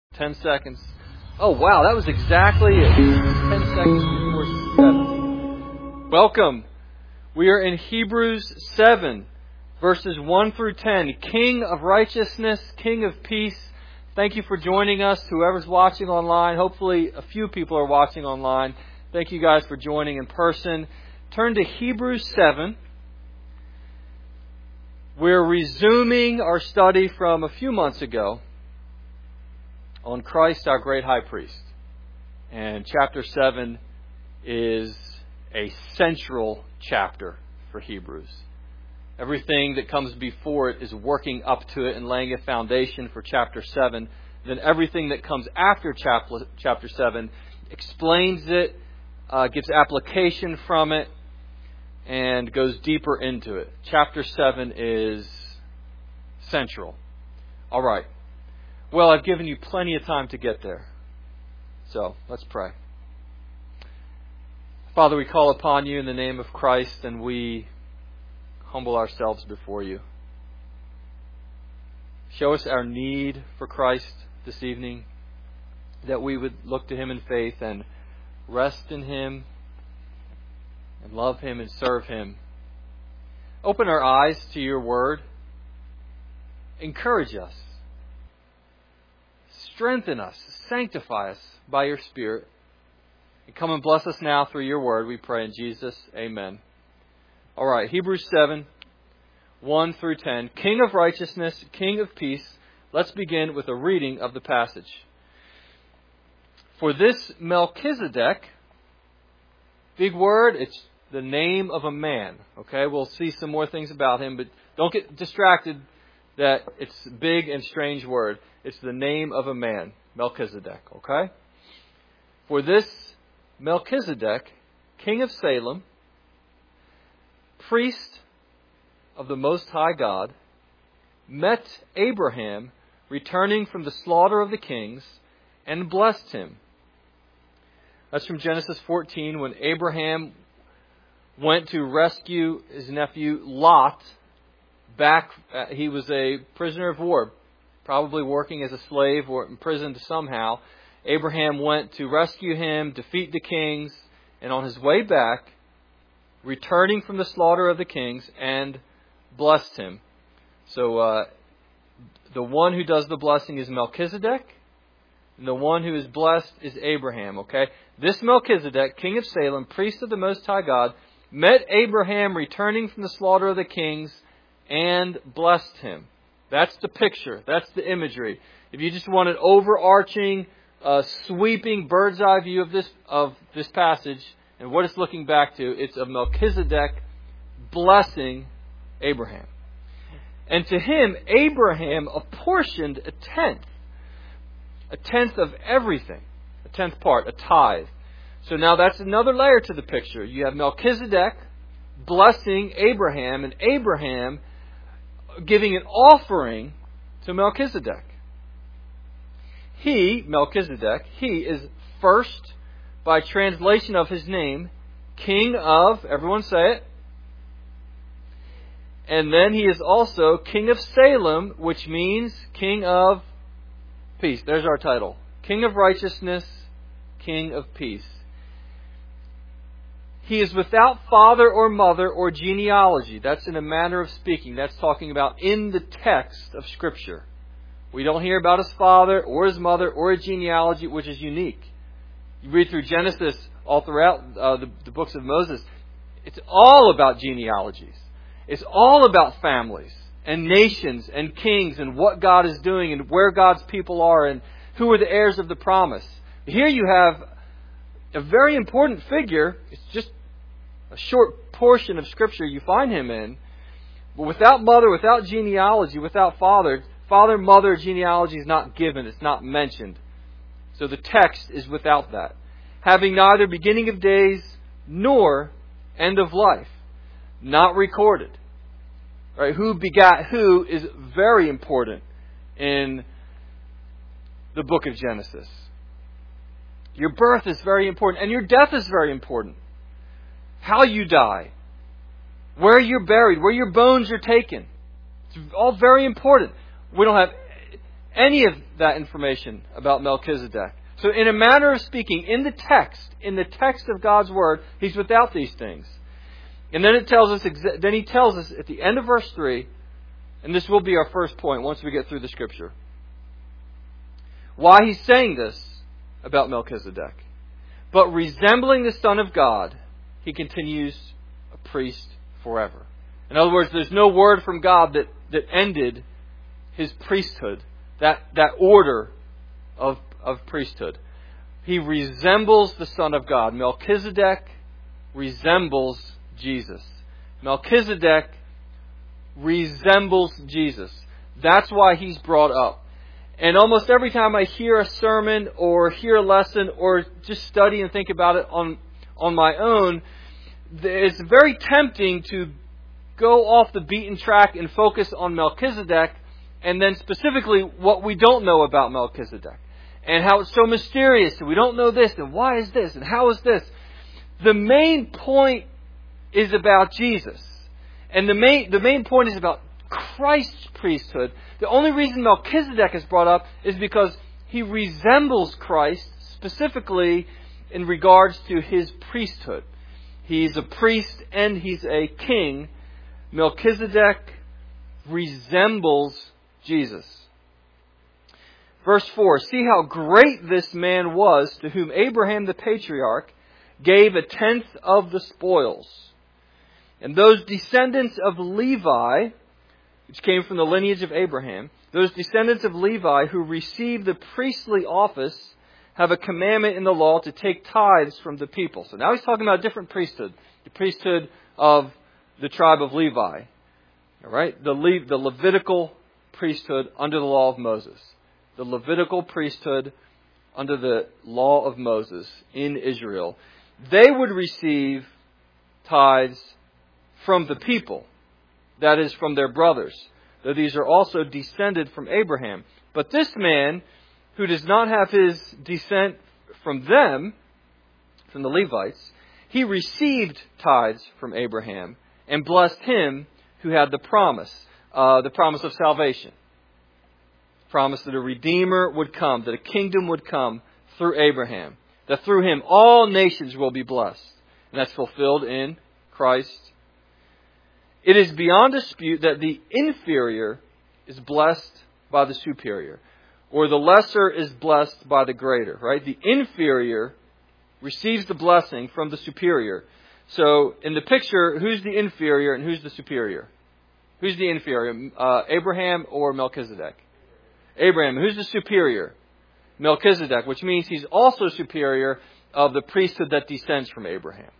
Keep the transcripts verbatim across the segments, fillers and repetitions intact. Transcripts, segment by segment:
Ten seconds. Oh, wow, that was exactly it. Ten seconds before seven. Welcome. We are in Hebrews seven, verses one through ten. King of righteousness, King of peace. Thank you for joining us, whoever's watching online. Hopefully a few people are watching online. Thank you guys for joining in person. Turn to Hebrews seven. We're resuming our study from a few months ago on Christ, our great high priest. And chapter seven is a central chapter for Hebrews. Everything that comes before it is working up to it and laying a foundation for chapter seven. Then everything that comes after chapter, chapter seven explains it, uh, gives application from it, and goes deeper into it. Chapter seven is central. All right. Well, I've given you plenty of time to get there. So, let's pray. Father, we call upon you in the name of Christ, and we humble ourselves before you. Show us our need for Christ this evening, that we would look to Him in faith and rest in Him and love Him and serve Him. Open our eyes to your word. Encourage us. Strengthen us, sanctify us by your Spirit. And come and bless us now through your word, we pray in Jesus. Amen. All right, Hebrews seven, one through ten. King of righteousness, King of peace. Let's begin with a reading of the passage. For this Melchizedek, big word, it's the name of a man. Okay, we'll see some more things about him, but don't get distracted that it's a big and strange word. It's the name of a man, Melchizedek, okay? For this Melchizedek, king of Salem, priest of the Most High God, met Abraham returning from the slaughter of the kings and blessed him. That's from Genesis fourteen, when Abraham went to rescue his nephew Lot back. Uh, he was a prisoner of war, probably working as a slave or imprisoned somehow. Abraham went to rescue him, defeat the kings, and on his way back, returning from the slaughter of the kings, and blessed him. So uh, the one who does the blessing is Melchizedek, and the one who is blessed is Abraham. Okay, this Melchizedek, king of Salem, priest of the Most High God, met Abraham returning from the slaughter of the kings and blessed him. That's the picture. That's the imagery. If you just want an overarching, uh, sweeping bird's eye view of this of this passage and what it's looking back to, it's of Melchizedek blessing Abraham. And to him, Abraham apportioned a tenth. A tenth of everything. A tenth part, a tithe. So now that's another layer to the picture. You have Melchizedek blessing Abraham, and Abraham giving an offering to Melchizedek. He, Melchizedek, he is first, by translation of his name, king of, everyone say it, and then he is also king of Salem, which means king of peace. There's our title. King of righteousness, king of peace. He is without father or mother or genealogy. That's in a manner of speaking. That's talking about in the text of Scripture. We don't hear about his father or his mother or a genealogy, which is unique. You read through Genesis all throughout uh, the, the books of Moses. It's all about genealogies. It's all about families and nations and kings and what God is doing and where God's people are and who are the heirs of the promise. Here you have a very important figure. It's just a short portion of Scripture you find him in. But without mother, without genealogy, without father, father, mother, genealogy is not given. It's not mentioned. So the text is without that. Having neither beginning of days nor end of life. Not recorded. Right? Who begat who is very important in the book of Genesis. Your birth is very important. And your death is very important. How you die. Where you're buried. Where your bones are taken. It's all very important. We don't have any of that information about Melchizedek. So in a manner of speaking, in the text, in the text of God's Word, he's without these things. And then it tells us, then he tells us at the end of verse three, and this will be our first point once we get through the Scripture, why he's saying this about Melchizedek. But resembling the Son of God, he continues a priest forever. In other words, there's no word from God that, that ended his priesthood, that, that order of, of priesthood. He resembles the Son of God. Melchizedek resembles Jesus. Melchizedek resembles Jesus. That's why he's brought up. And almost every time I hear a sermon or hear a lesson or just study and think about it on, on my own, it's very tempting to go off the beaten track and focus on Melchizedek, and then specifically what we don't know about Melchizedek and how it's so mysterious and we don't know this and why is this and how is this. The main point is about Jesus. And the main, the main point is about Christ's priesthood. The only reason Melchizedek is brought up is because he resembles Christ specifically in regards to his priesthood. He's a priest and he's a king. Melchizedek resembles Jesus. Verse four, see how great this man was, to whom Abraham the patriarch gave a tenth of the spoils. And those descendants of Levi, which came from the lineage of Abraham, those descendants of Levi who received the priestly office have a commandment in the law to take tithes from the people. So now he's talking about a different priesthood, the priesthood of the tribe of Levi. All right? The, Le- the Levitical priesthood under the law of Moses. The Levitical priesthood under the law of Moses in Israel. They would receive tithes from the people. That is, from their brothers. Though these are also descended from Abraham. But this man, who does not have his descent from them, from the Levites, he received tithes from Abraham and blessed him who had the promise, uh, the promise of salvation. Promise that a Redeemer would come, that a kingdom would come through Abraham. That through him all nations will be blessed. And that's fulfilled in Christ. It is beyond dispute that the inferior is blessed by the superior. Or the lesser is blessed by the greater, right? The inferior receives the blessing from the superior. So in the picture, who's the inferior and who's the superior? Who's the inferior? Uh, Abraham or Melchizedek? Abraham. Who's the superior? Melchizedek, which means he's also superior of the priesthood that descends from Abraham.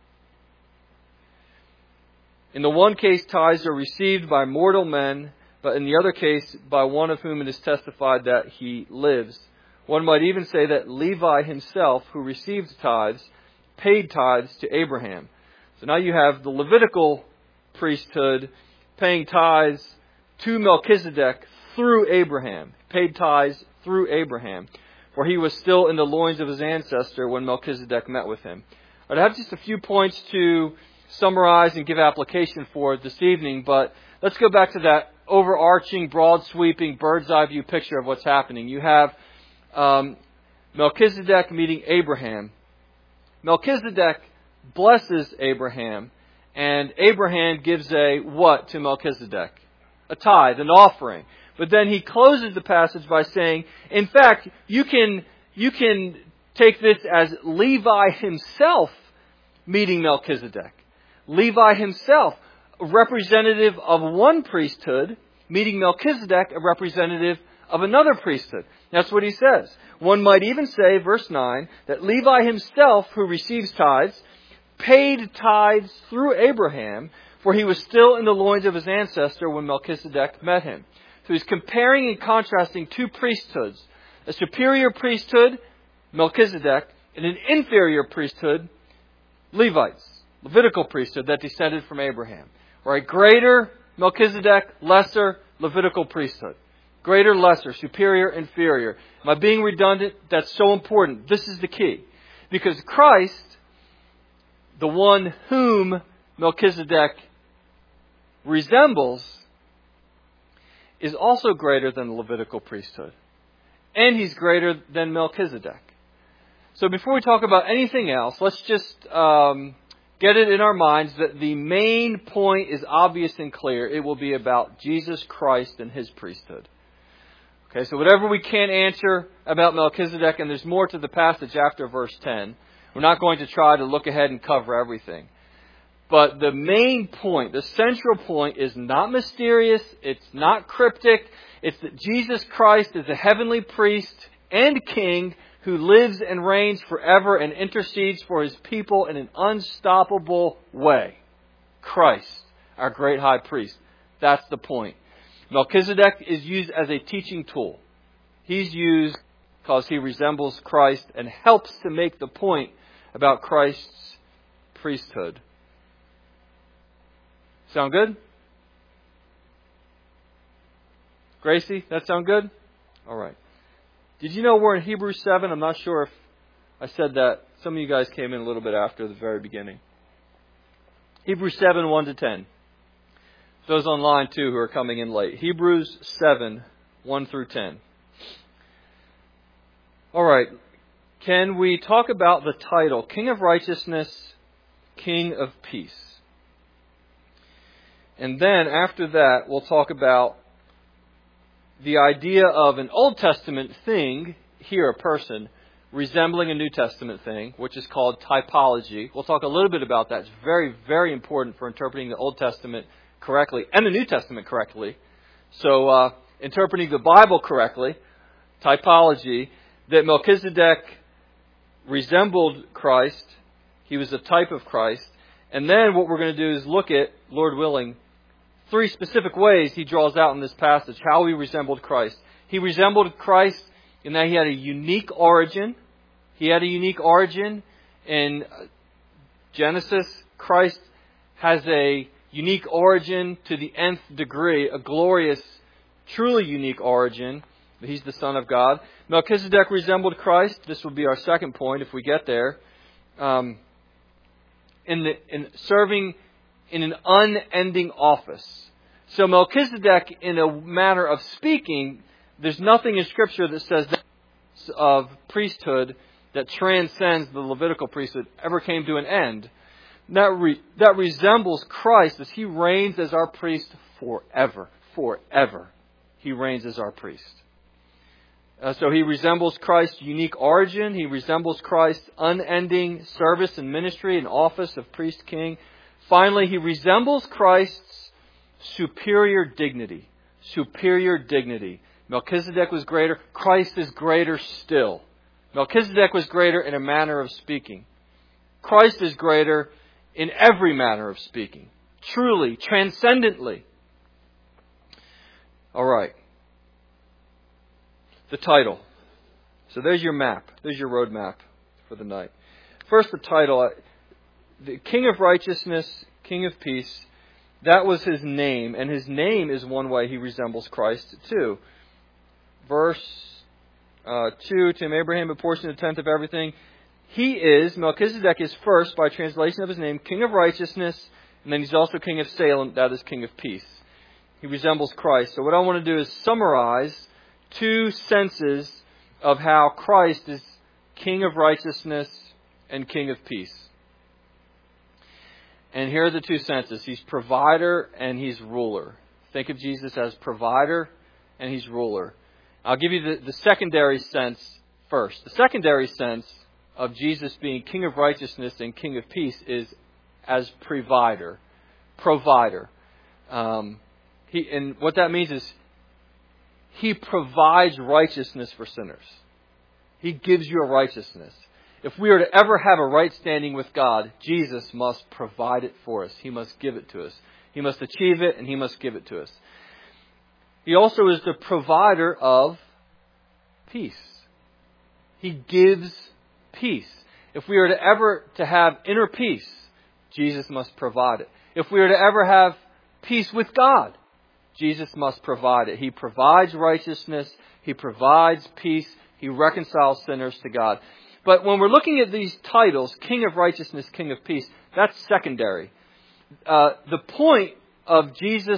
In the one case, tithes are received by mortal men, but in the other case, by one of whom it is testified that he lives. One might even say that Levi himself, who received tithes, paid tithes to Abraham. So now you have the Levitical priesthood paying tithes to Melchizedek through Abraham. Paid tithes through Abraham. For he was still in the loins of his ancestor when Melchizedek met with him. I have just a few points to summarize and give application for this evening, but let's go back to that overarching, broad sweeping, bird's eye view picture of what's happening. You have um, Melchizedek meeting Abraham. Melchizedek blesses Abraham, and Abraham gives a what to Melchizedek? A tithe, an offering. But then he closes the passage by saying, in fact, you can, you can take this as Levi himself meeting Melchizedek. Levi himself, a representative of one priesthood, meeting Melchizedek, a representative of another priesthood. That's what he says. One might even say, verse nine, that Levi himself, who receives tithes, paid tithes through Abraham, for he was still in the loins of his ancestor when Melchizedek met him. So he's comparing and contrasting two priesthoods. A superior priesthood, Melchizedek, and an inferior priesthood, Levites. Levitical priesthood that descended from Abraham. Right? Greater Melchizedek, lesser Levitical priesthood. Greater, lesser, superior, inferior. Am I being redundant? That's so important. This is the key. Because Christ, the one whom Melchizedek resembles, is also greater than the Levitical priesthood. And he's greater than Melchizedek. So before we talk about anything else, let's just um, get it in our minds that the main point is obvious and clear. It will be about Jesus Christ and his priesthood. Okay, so whatever we can't answer about Melchizedek, and there's more to the passage after verse ten, we're not going to try to look ahead and cover everything. But the main point, the central point, is not mysterious, it's not cryptic, it's that Jesus Christ is a heavenly priest and king who lives and reigns forever and intercedes for his people in an unstoppable way. Christ, our great high priest. That's the point. Melchizedek is used as a teaching tool. He's used because he resembles Christ and helps to make the point about Christ's priesthood. Sound good? Gracie, that sound good? All right. Did you know we're in Hebrews seven? I'm not sure if I said that. Some of you guys came in a little bit after the very beginning. Hebrews seven, one to ten. Those online too who are coming in late. Hebrews seven, one through ten. All right. Can we talk about the title, King of Righteousness, King of Peace? And then after that, we'll talk about the idea of an Old Testament thing, here a person, resembling a New Testament thing, which is called typology. We'll talk a little bit about that. It's very, very important for interpreting the Old Testament correctly and the New Testament correctly. So, uh, interpreting the Bible correctly, typology, that Melchizedek resembled Christ. He was a type of Christ. And then what we're going to do is look at, Lord willing, three specific ways he draws out in this passage how he resembled Christ. He resembled Christ in that he had a unique origin. He had a unique origin. In Genesis, Christ has a unique origin to the nth degree, a glorious, truly unique origin. He's the Son of God. Melchizedek resembled Christ. This will be our second point if we get there. Um, in, the, in serving in an unending office. So Melchizedek, in a manner of speaking, there's nothing in Scripture that says that of priesthood that transcends the Levitical priesthood ever came to an end. That, re, that resembles Christ as he reigns as our priest forever. Forever. He reigns as our priest. Uh, so he resembles Christ's unique origin. He resembles Christ's unending service and ministry and office of priest-king. Finally, he resembles Christ's superior dignity. Superior dignity. Melchizedek was greater. Christ is greater still. Melchizedek was greater in a manner of speaking. Christ is greater in every manner of speaking. Truly, transcendently. All right. The title. So there's your map. There's your road map for the night. First, the title. The King of Righteousness, King of Peace. That was his name. And his name is one way he resembles Christ too. Verse uh, two, to him Abraham apportioned a tenth of everything. He is, Melchizedek is first, by translation of his name, King of Righteousness. And then he's also King of Salem. That is King of Peace. He resembles Christ. So what I want to do is summarize two senses of how Christ is King of Righteousness and King of Peace. And here are the two senses. He's provider and he's ruler. Think of Jesus as provider and he's ruler. I'll give you the, the secondary sense first. The secondary sense of Jesus being King of Righteousness and King of Peace is as provider. Provider. Um, he, and what that means is he provides righteousness for sinners. He gives you a righteousness. If we are to ever have a right standing with God, Jesus must provide it for us. He must give it to us. He must achieve it and he must give it to us. He also is the provider of peace. He gives peace. If we are to ever to have inner peace, Jesus must provide it. If we are to ever have peace with God, Jesus must provide it. He provides righteousness. He provides peace. He reconciles sinners to God. But when we're looking at these titles, King of Righteousness, King of Peace, that's secondary. Uh, the point of Jesus,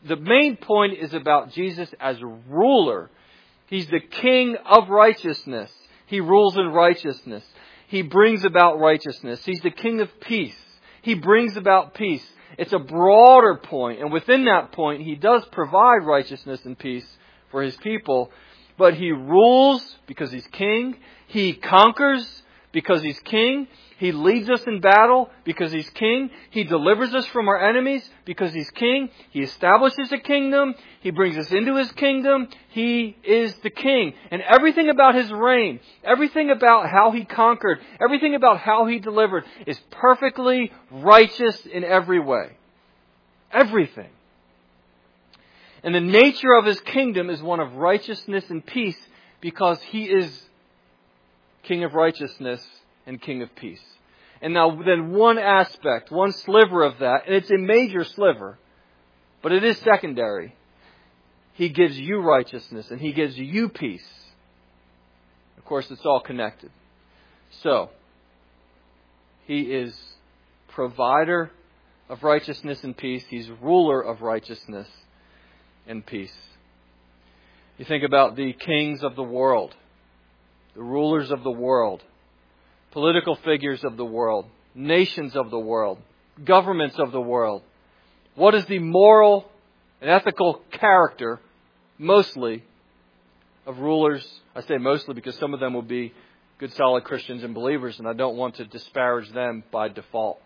the main point is about Jesus as ruler. He's the King of righteousness. He rules in righteousness. He brings about righteousness. He's the King of peace. He brings about peace. It's a broader point, and within that point, He does provide righteousness and peace for His people. But He rules because He's King. He conquers because He's King. He leads us in battle because He's King. He delivers us from our enemies because He's King. He establishes a kingdom. He brings us into His kingdom. He is the King. And everything about His reign, everything about how He conquered, everything about how He delivered is perfectly righteous in every way. Everything. And the nature of His kingdom is one of righteousness and peace because He is King of righteousness and King of peace. And now then one aspect, one sliver of that, and it's a major sliver, but it is secondary. He gives you righteousness and He gives you peace. Of course, it's all connected. So, He is provider of righteousness and peace. He's ruler of righteousness and peace. You think about the kings of the world, the rulers of the world, political figures of the world, nations of the world, governments of the world. What is the moral and ethical character, mostly, of rulers? I say mostly because some of them will be good, solid Christians and believers, and I don't want to disparage them by default.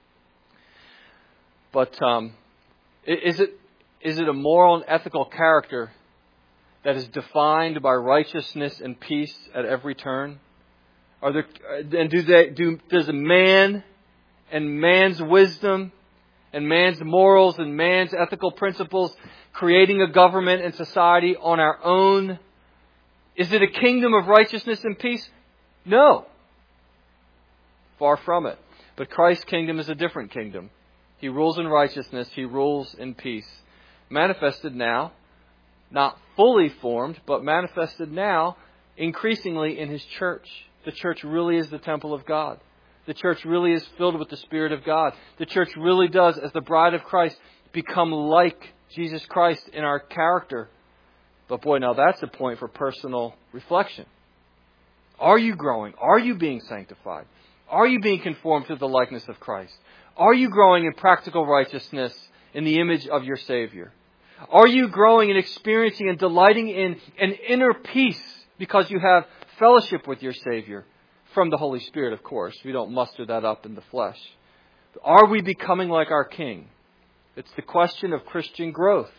But um, is it is it a moral and ethical character that is defined by righteousness and peace at every turn? Are there, and do they do does a man and man's wisdom and man's morals and man's ethical principles creating a government and society on our own? Is it a kingdom of righteousness and peace? No. Far from it. But Christ's kingdom is a different kingdom. He rules in righteousness. He rules in peace. Manifested now, not fully formed, but manifested now increasingly in His church. The church really is the temple of God. The church really is filled with the Spirit of God. The church really does, as the bride of Christ, become like Jesus Christ in our character. But boy, now that's a point for personal reflection. Are you growing? Are you being sanctified? Are you being conformed to the likeness of Christ? Are you growing in practical righteousness in the image of your Savior? Are you growing and experiencing and delighting in an inner peace because you have fellowship with your Savior from the Holy Spirit, of course? We don't muster that up in the flesh. Are we becoming like our King? It's the question of Christian growth.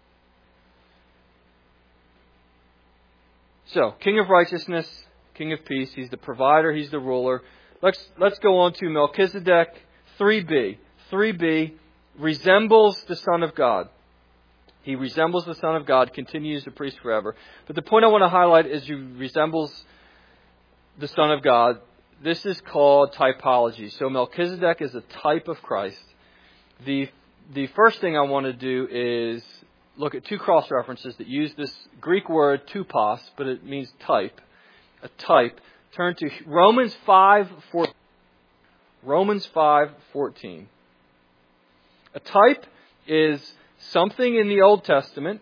So, King of righteousness, King of peace. He's the provider. He's the ruler. Let's let's go on to Melchizedek three b. three b resembles the Son of God. He resembles the Son of God, continues to priest forever. But the point I want to highlight is he resembles the Son of God. This is called typology. So Melchizedek is a type of Christ. The the first thing I want to do is look at two cross references that use this Greek word tupos, but it means type. A type. Turn to Romans five fourteen. Romans five fourteen. A type is something in the Old Testament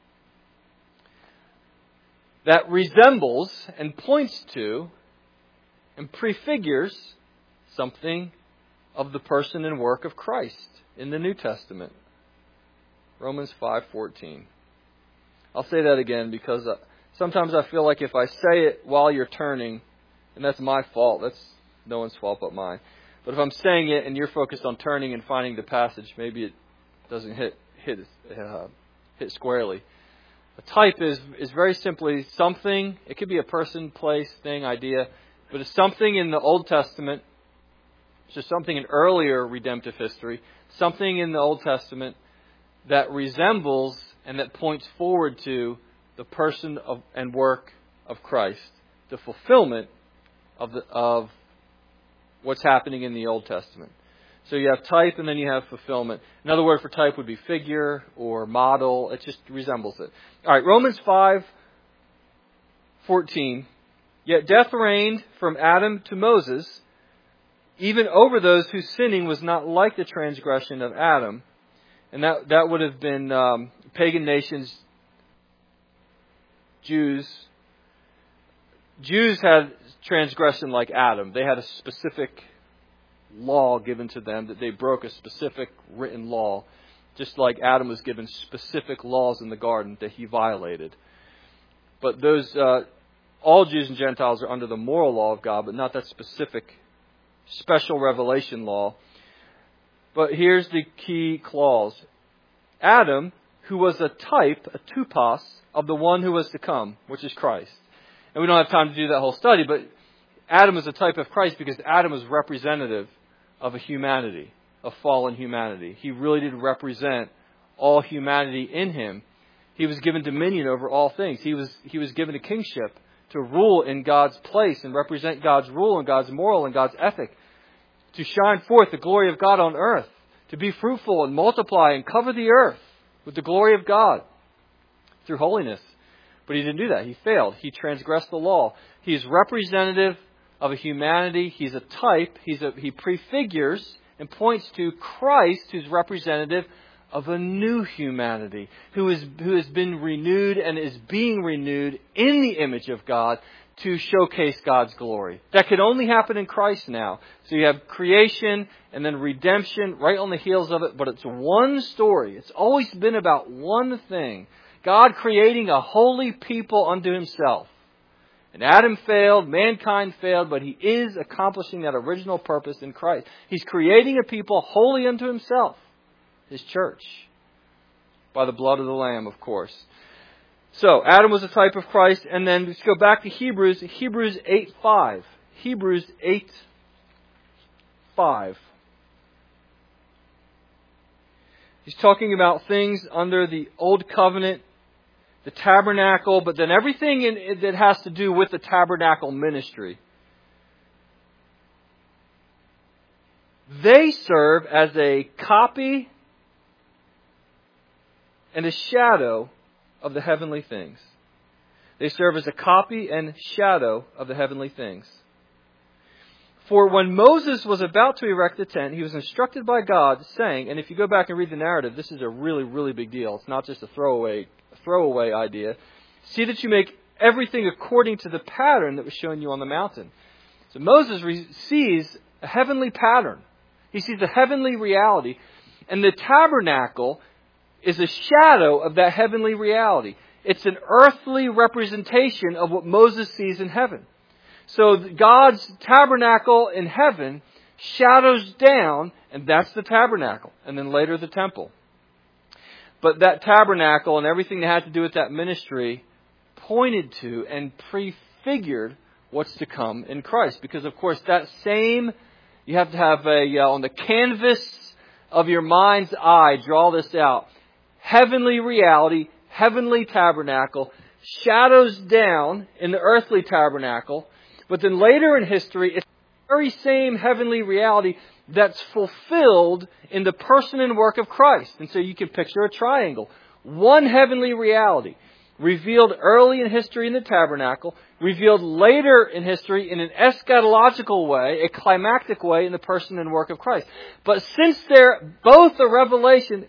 that resembles and points to and prefigures something of the person and work of Christ in the New Testament. Romans five fourteen. I'll say that again because sometimes I feel like if I say it while you're turning, and that's my fault, that's no one's fault but mine. But if I'm saying it and you're focused on turning and finding the passage, maybe it doesn't hit hit uh, hit squarely. A type is is very simply something. It could be a person, place, thing, idea, but it's something in the Old Testament. It's just something in earlier redemptive history. Something in the Old Testament that resembles and that points forward to the person of, and work of Christ, the fulfillment of the of what's happening in the Old Testament. So you have type and then you have fulfillment. Another word for type would be figure or model. It just resembles it. All right, Romans five fourteen. Yet death reigned from Adam to Moses, even over those whose sinning was not like the transgression of Adam, And that, that would have been um, pagan nations, Jews. Jews had transgression like Adam. They had a specific law given to them that they broke a specific written law, just like Adam was given specific laws in the garden that he violated. But those, uh, all Jews and Gentiles are under the moral law of God, but not that specific special revelation law. But here's the key clause. Adam, who was a type, a tupos, of the one who was to come, which is Christ. And we don't have time to do that whole study, but Adam is a type of Christ because Adam was representative of a humanity, of fallen humanity. He really did represent all humanity in him. He was given dominion over all things. He was, he was given a kingship to rule in God's place and represent God's rule and God's moral and God's ethic, to shine forth the glory of God on earth, to be fruitful and multiply and cover the earth with the glory of God through holiness. But he didn't do that. He failed. He transgressed the law. He is representative of a humanity. He's a type. He's a, he prefigures and points to Christ, who's representative of a new humanity, who is who has been renewed and is being renewed in the image of God to showcase God's glory. That can only happen in Christ now. So you have creation and then redemption right on the heels of it, but it's one story. It's always been about one thing. God creating a holy people unto himself. And Adam failed, mankind failed, but he is accomplishing that original purpose in Christ. He's creating a people holy unto himself, his church, by the blood of the Lamb, of course. So, Adam was a type of Christ, and then let's go back to Hebrews, Hebrews eight five. Hebrews eight five. He's talking about things under the Old Covenant, the tabernacle, but then everything in, that has to do with the tabernacle ministry. They serve as a copy and a shadow of the heavenly things. They serve as a copy and shadow of the heavenly things. For when Moses was about to erect the tent, he was instructed by God, saying, and if you go back and read the narrative, this is a really, really big deal. It's not just a throwaway throwaway idea. See that you make everything according to the pattern that was shown you on the mountain. So Moses re- sees a heavenly pattern. He sees a heavenly reality. And the tabernacle is a shadow of that heavenly reality. It's an earthly representation of what Moses sees in heaven. So God's tabernacle in heaven shadows down, and that's the tabernacle. And then later the temple. But that tabernacle and everything that had to do with that ministry pointed to and prefigured what's to come in Christ. Because, of course, that same, you have to have a, uh, on the canvas of your mind's eye, draw this out. Heavenly reality, heavenly tabernacle, shadows down in the earthly tabernacle. But then later in history, it's the very same heavenly reality that's fulfilled in the person and work of Christ. And so you can picture a triangle. One heavenly reality revealed early in history in the tabernacle, revealed later in history in an eschatological way, a climactic way in the person and work of Christ. But since they're both a revelation,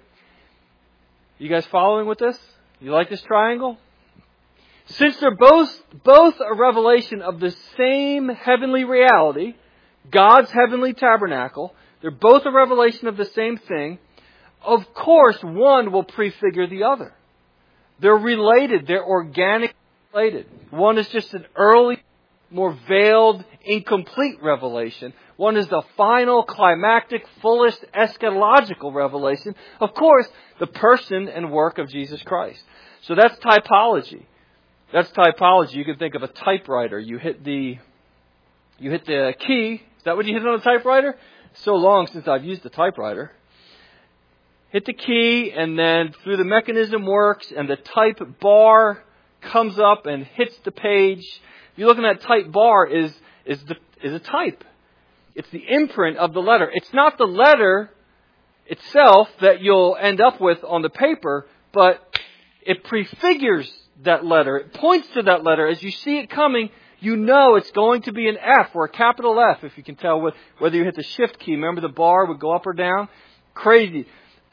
you guys following with this? You like this triangle? Since they're both, both a revelation of the same heavenly reality, God's heavenly tabernacle, they're both a revelation of the same thing. Of course, one will prefigure the other. They're related. They're organically related. One is just an early, more veiled, incomplete revelation. One is the final, climactic, fullest, eschatological revelation. Of course, the person and work of Jesus Christ. So that's typology. That's typology. You can think of a typewriter. You hit the, you hit the key. Is that what you hit on a typewriter? So long since I've used a typewriter. Hit the key, and then through the mechanism works, and the type bar comes up and hits the page. If you look at that type bar, is is the is a type. It's the imprint of the letter. It's not the letter itself that you'll end up with on the paper, but it prefigures that letter. It points to that letter. As you see it coming, you know it's going to be an F or a capital F, if you can tell whether you hit the shift key. Remember the bar would go up or down? Crazy.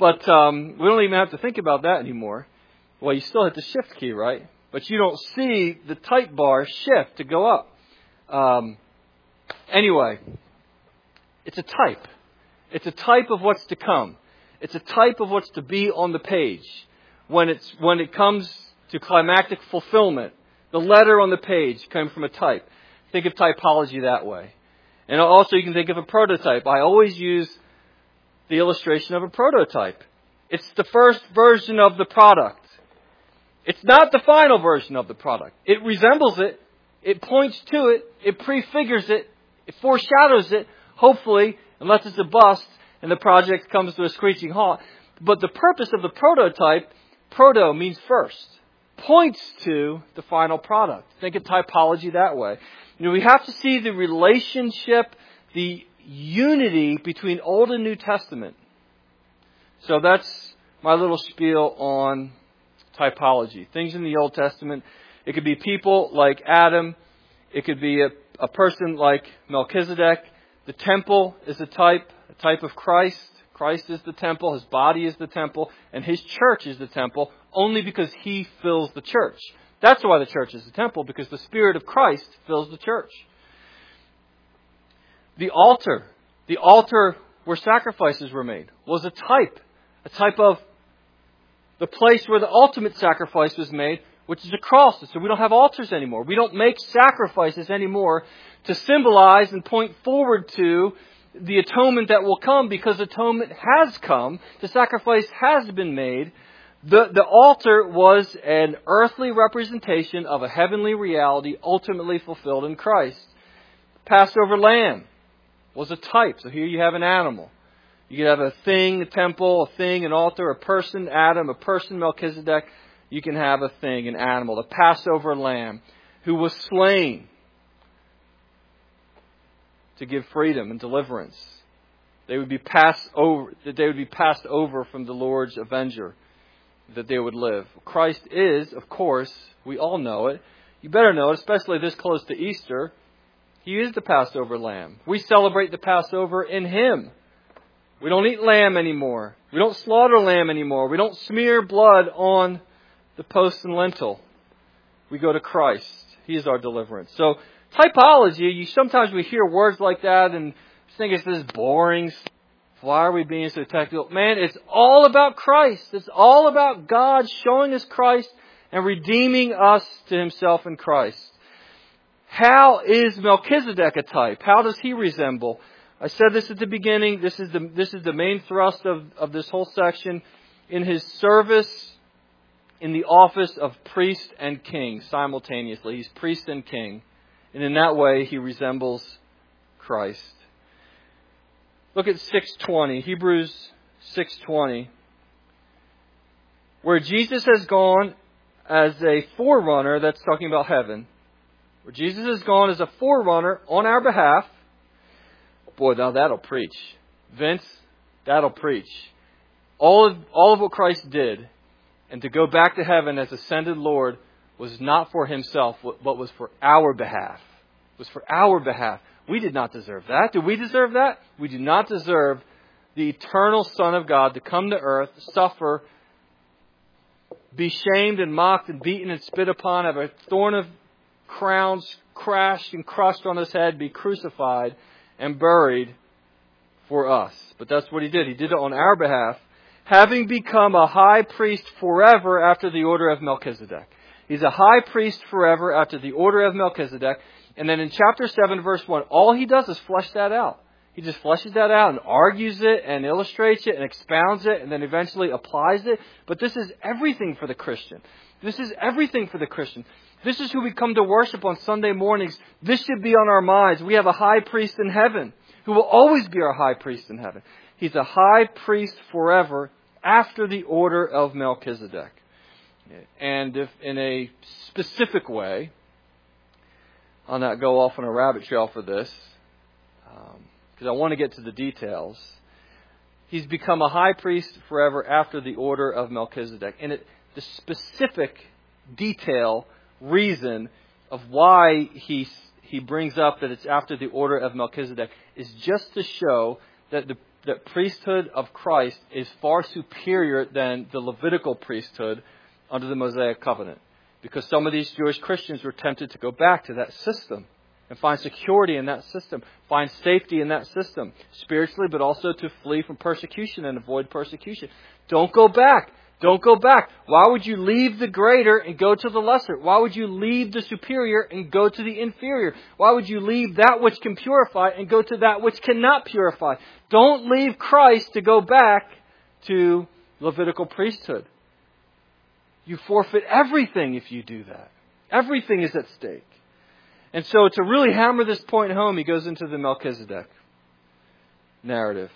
But um, we don't even have to think about that anymore. Well, you still hit the shift key, right? But you don't see the type bar shift to go up. Um, anyway, it's a type. It's a type of what's to come. It's a type of what's to be on the page. When it's when it comes to climactic fulfillment, the letter on the page came from a type. Think of typology that way. And also you can think of a prototype. I always use the illustration of a prototype. It's the first version of the product. It's not the final version of the product. It resembles it. It points to it. It prefigures it. It foreshadows it, hopefully, unless it's a bust and the project comes to a screeching halt. But the purpose of the prototype, proto means first, points to the final product. Think of typology that way. You know, we have to see the relationship, the unity between Old and New Testament. So that's my little spiel on typology. Things in the Old Testament. It could be people like Adam. It could be a, a person like Melchizedek. The temple is a type, a type of Christ. Christ is the temple. His body is the temple. And His church is the temple only because He fills the church. That's why the church is the temple, because the Spirit of Christ fills the church. The altar, the altar where sacrifices were made, was a type, a type of the place where the ultimate sacrifice was made, which is a cross. So we don't have altars anymore. We don't make sacrifices anymore to symbolize and point forward to the atonement that will come, because atonement has come. The sacrifice has been made. The, the altar was an earthly representation of a heavenly reality ultimately fulfilled in Christ. Passover lamb was a type. So here you have an animal. You could have a thing, a temple, a thing, an altar, a person, Adam, a person, Melchizedek. You can have a thing, an animal, the Passover lamb who was slain to give freedom and deliverance. They would be passed over, that they would be passed over from the Lord's avenger, that they would live. Christ is, of course, we all know it. You better know it, especially this close to Easter. He is the Passover lamb. We celebrate the Passover in Him. We don't eat lamb anymore. We don't slaughter lamb anymore. We don't smear blood on the post and lintel. We go to Christ. He is our deliverance. So typology, you sometimes we hear words like that and think it's this boring. Why are we being so technical? Man, it's all about Christ. It's all about God showing us Christ and redeeming us to Himself in Christ. How is Melchizedek a type? How does he resemble? I said this at the beginning. This is the this is the main thrust of, of this whole section. In his service, in the office of priest and king simultaneously. He's priest and king. And in that way, he resembles Christ. Look at six twenty, Hebrews six twenty. Where Jesus has gone as a forerunner, that's talking about heaven. Where Jesus has gone as a forerunner on our behalf. Boy, now that'll preach. Vince, that'll preach. All of, all of what Christ did, and to go back to heaven as ascended Lord, was not for Himself, but was for our behalf. It was for our behalf. We did not deserve that. Do we deserve that? We do not deserve the eternal Son of God to come to earth, suffer, be shamed and mocked and beaten and spit upon, have a thorn of crowns crashed and crushed on His head, be crucified and buried for us. But that's what He did. He did it on our behalf, having become a high priest forever after the order of Melchizedek. He's a high priest forever after the order of Melchizedek. And then in chapter seven, verse one, all he does is flesh that out. He just fleshes that out and argues it and illustrates it and expounds it and then eventually applies it. But this is everything for the Christian. This is everything for the Christian. This is who we come to worship on Sunday mornings. This should be on our minds. We have a high priest in heaven who will always be our high priest in heaven. He's a high priest forever after the order of Melchizedek. And if in a specific way, I'll not go off on a rabbit trail for this, because um, I want to get to the details. He's become a high priest forever after the order of Melchizedek. And it, the specific detail, reason of why he, he brings up that it's after the order of Melchizedek is just to show that the that priesthood of Christ is far superior than the Levitical priesthood under the Mosaic covenant. Because some of these Jewish Christians were tempted to go back to that system and find security in that system, find safety in that system, spiritually, but also to flee from persecution and avoid persecution. Don't go back. Don't go back. Why would you leave the greater and go to the lesser? Why would you leave the superior and go to the inferior? Why would you leave that which can purify and go to that which cannot purify? Don't leave Christ to go back to Levitical priesthood. You forfeit everything if you do that. Everything is at stake. And so to really hammer this point home, he goes into the Melchizedek narrative.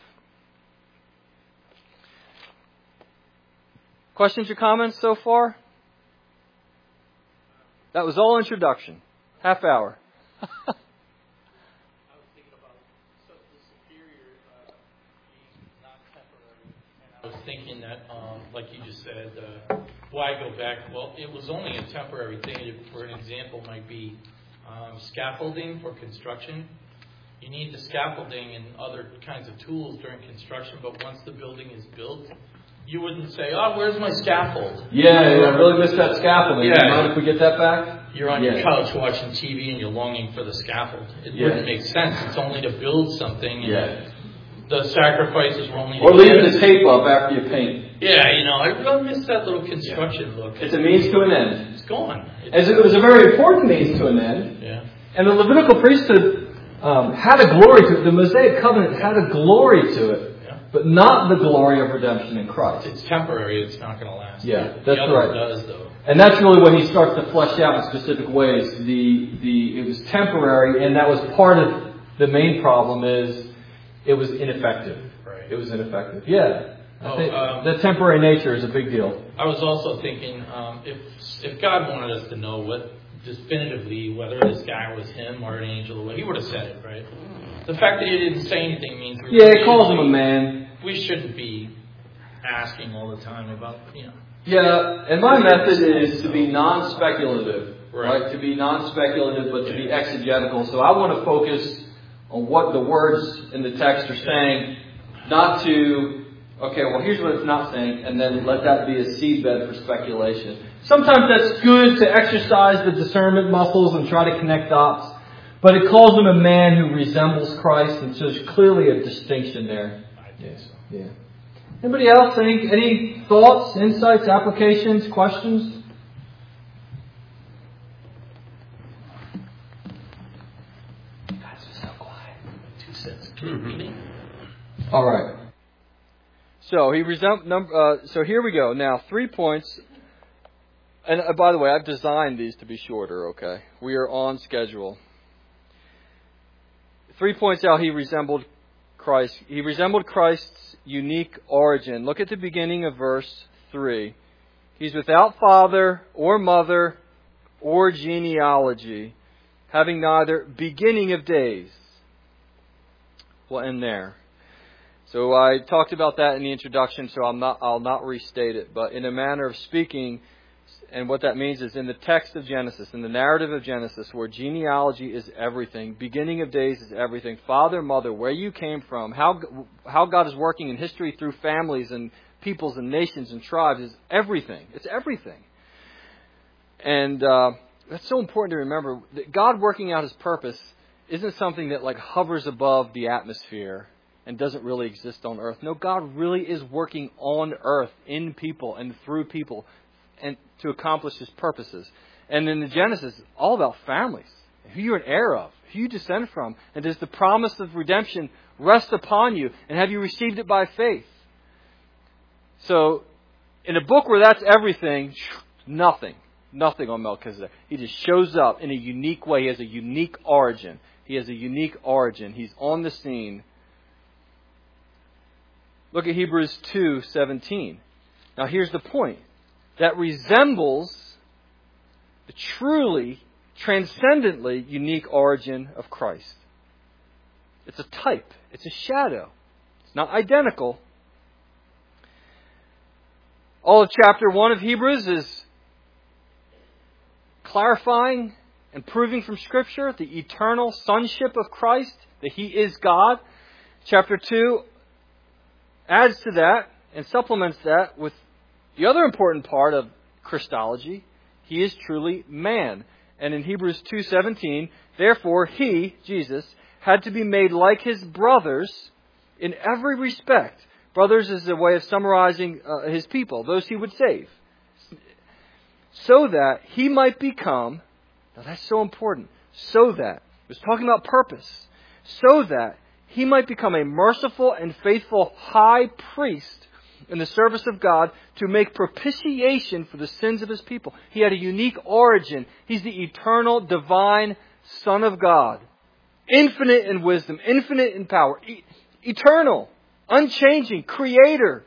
Questions or comments so far? That was all introduction. Half hour. I was thinking about the superior uh, being not temporary. And I was thinking that, um, like you just said, uh, why go back? Well, it was only a temporary thing. For an example, might be um, scaffolding for construction. You need the scaffolding and other kinds of tools during construction, but once the building is built, you wouldn't say, oh, where's my scaffold? Yeah, I really missed that scaffolding. Yeah. You mind if we get that back? You're on yeah. your couch watching T V and you're longing for the scaffold. It yeah. wouldn't make sense. It's only to build something. And yeah. The sacrifices were only to Or leaving the tape up after you paint. Yeah, you know, I really miss that little construction yeah. look. It's a means to an end. It's gone. It's As it was a very important means to an end. Yeah. And the Levitical priesthood um, had a glory to it. The Mosaic covenant had a glory to it. But not the glory of redemption in Christ. It's temporary. It's not going to last. Yeah, that's the other right. Does though, and that's really when he starts to flesh out in specific ways. The the it was temporary, and that was part of the main problem. Is it was ineffective. Right. It was ineffective. Yeah. I oh, think um, the temporary nature is a big deal. I was also thinking um, if if God wanted us to know what definitively whether this guy was him or an angel, he would have said it, right? The fact that he didn't say anything means we yeah, it calls him a man. We shouldn't be asking all the time about, you know. Yeah, and my method is to be non-speculative, right? right? To be non-speculative, but to be exegetical. So I want to focus on what the words in the text are saying, not to, okay, well, here's what it's not saying, and then let that be a seedbed for speculation. Sometimes that's good to exercise the discernment muscles and try to connect dots. But it calls him a man who resembles Christ, and so there's clearly a distinction there. Yes. Yeah. Anybody else? Any any thoughts, insights, applications, questions? You guys are so quiet. Two cents. Mm-hmm. All right. So he resem- number. Uh, so here we go. Now three points. And uh, by the way, I've designed these to be shorter. Okay, we are on schedule. Three points out. He resembled Christ. He resembled Christ's unique origin. Look at the beginning of verse three. He's without father or mother or genealogy, having neither beginning of days. We'll end there. So I talked about that in the introduction, so I'll not I'll not restate it. But in a manner of speaking, and what that means is in the text of Genesis, in the narrative of Genesis, where genealogy is everything, beginning of days is everything, father, mother, where you came from, how how God is working in history through families and peoples and nations and tribes is everything. It's everything. And uh, that's so important to remember. That God working out His purpose isn't something that like hovers above the atmosphere and doesn't really exist on earth. No, God really is working on earth, in people and through people, and to accomplish His purposes. And in the Genesis, it's all about families, who you're an heir of, who you descend from, and does the promise of redemption rest upon you, and have you received it by faith? So, in a book where that's everything, nothing, nothing on Melchizedek. He just shows up in a unique way. He has a unique origin. He has a unique origin. He's on the scene. Look at Hebrews two seventeen. Now here's the point. That resembles the truly, transcendently unique origin of Christ. It's a type. It's a shadow. It's not identical. All of chapter one of Hebrews is clarifying and proving from Scripture the eternal sonship of Christ, that He is God. Chapter two adds to that and supplements that with the other important part of Christology. He is truly man. And in Hebrews two seventeen, therefore he, Jesus, had to be made like his brothers in every respect. Brothers is a way of summarizing uh, his people, those he would save. So that he might become, now that's so important, so that, it was talking about purpose, so that he might become a merciful and faithful high priest in the service of God to make propitiation for the sins of his people. He had a unique origin. He's the eternal, divine Son of God. Infinite in wisdom, infinite in power, e- eternal, unchanging, creator.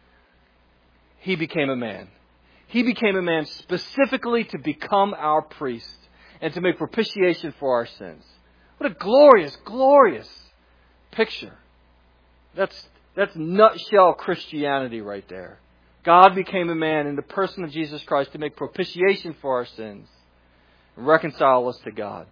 He became a man. He became a man specifically to become our priest and to make propitiation for our sins. What a glorious, glorious picture. That's, that's nutshell Christianity right there. God became a man in the person of Jesus Christ to make propitiation for our sins and reconcile us to God.